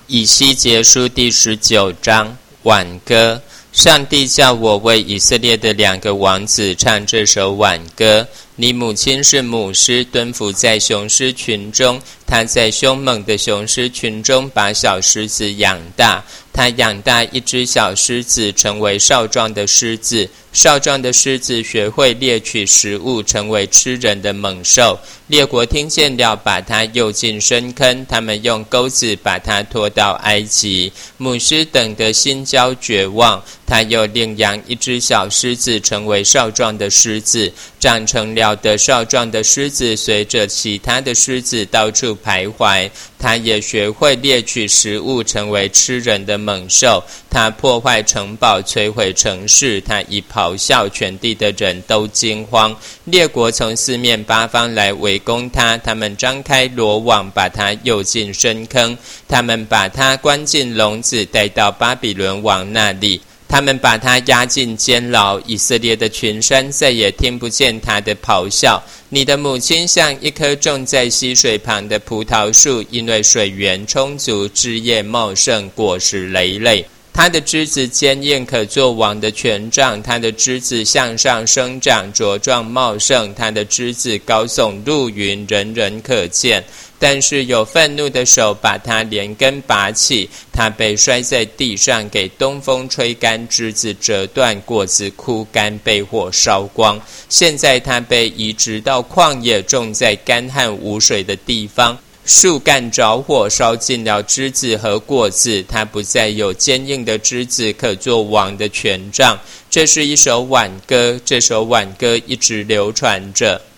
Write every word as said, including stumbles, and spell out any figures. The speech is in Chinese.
以西结书第十九章挽歌。上帝叫我为以色列的两个王子唱这首挽歌。你母亲是母狮，蹲伏在雄狮群中，她在凶猛的雄狮群中把小狮子养大。她养大一只小狮子，成为少壮的狮子。少壮的狮子学会猎取食物，成为吃人的猛兽。列国听见了，把它诱进深坑，他们用钩子把它拖到埃及。母狮等得心焦绝望，他又另养一只小狮子，成为少壮的狮子。长成了的少壮的狮子随着其他的狮子到处徘徊，他也学会猎取食物，成为吃人的猛兽。他破坏城堡，摧毁城市，他一咆哮，全地的人都惊慌。列国从四面八方来围攻他，他们张开罗网，把他诱进深坑。他们把他关进笼子，带到巴比伦王那里。他们把他押进监牢，以色列的群山再也听不见他的咆哮。你的母亲像一棵种在溪水旁的葡萄树，因为水源充足，枝叶茂盛，果实累累。它的枝子坚硬，可做王的权杖。它的枝子向上生长，茁壮茂盛。它的枝子高耸入云，人人可见。但是有愤怒的手把它连根拔起，它被摔在地上，给东风吹干，枝子折断，果子枯干，被火烧光。现在它被移植到旷野，种在干旱无水的地方。树干着火，烧尽了枝子和果子，它不再有坚硬的枝子，可做王的权杖。这是一首挽歌，这首挽歌一直流传着。